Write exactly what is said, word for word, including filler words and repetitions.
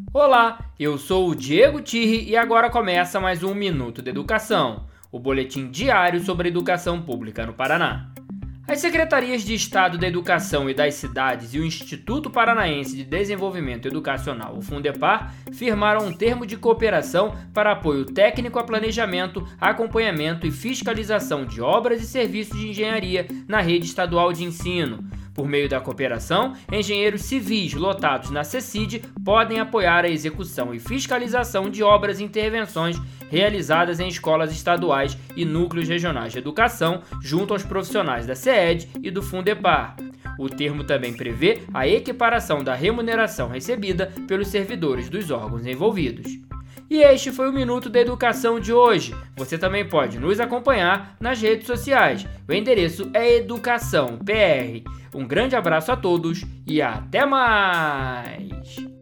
Olá, eu sou o Diego Tirri e agora começa mais um Minuto de Educação, o boletim diário sobre a educação pública no Paraná. As Secretarias de Estado da Educação e das Cidades e o Instituto Paranaense de Desenvolvimento Educacional, o Fundepar, firmaram um termo de cooperação para apoio técnico a planejamento, acompanhamento e fiscalização de obras e serviços de engenharia na rede estadual de ensino. Por meio da cooperação, engenheiros civis lotados na CECID podem apoiar a execução e fiscalização de obras e intervenções realizadas em escolas estaduais e núcleos regionais de educação, junto aos profissionais da CEED e do Fundepar. O termo também prevê a equiparação da remuneração recebida pelos servidores dos órgãos envolvidos. E este foi o Minuto da Educação de hoje. Você também pode nos acompanhar nas redes sociais. O endereço é Educação P R. Um grande abraço a todos e até mais!